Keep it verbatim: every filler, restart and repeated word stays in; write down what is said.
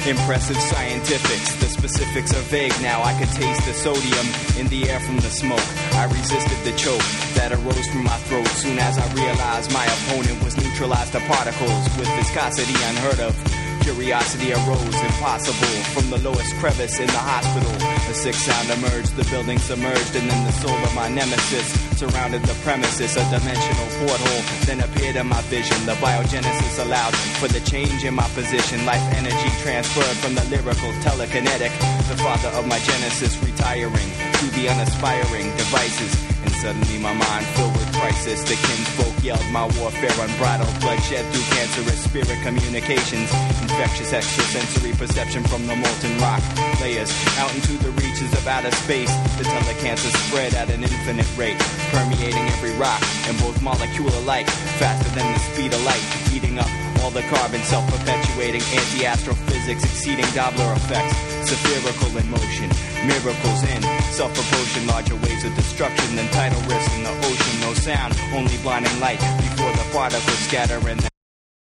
Impressive scientifics, the specifics are vague now. I could taste the sodium in the air from the smoke. I resisted the choke that arose from my throat. Soon as I realized my opponent was neutralized to particles with viscosity unheard of. Curiosity arose, impossible, from the lowest crevice in the hospital. A sick sound emerged, the building submerged, and then the soul of my nemesis surrounded the premises. A dimensional porthole then appeared in my vision. The biogenesis allowed for the change in my position. Life energy transferred from the lyrical telekinetic. The father of my genesis retiring to the unaspiring devices. And suddenly my mind filled with crisis. The kinsfolk yelled my warfare, unbridled bloodshed through cancerous spirit communications. Infectious extrasensory perception from the molten rock layers out into the reaches of outer space. The telecancer spread at an infinite rate, permeating every rock and both molecule alike, faster than the speed of light, eating up all the carbon, self-perpetuating anti-astrophysics, exceeding Doppler effects, spherical in motion, miracles in self-proportion, larger waves of destruction than tidal rifts in the ocean. No sound, only blinding light before the particles scatter and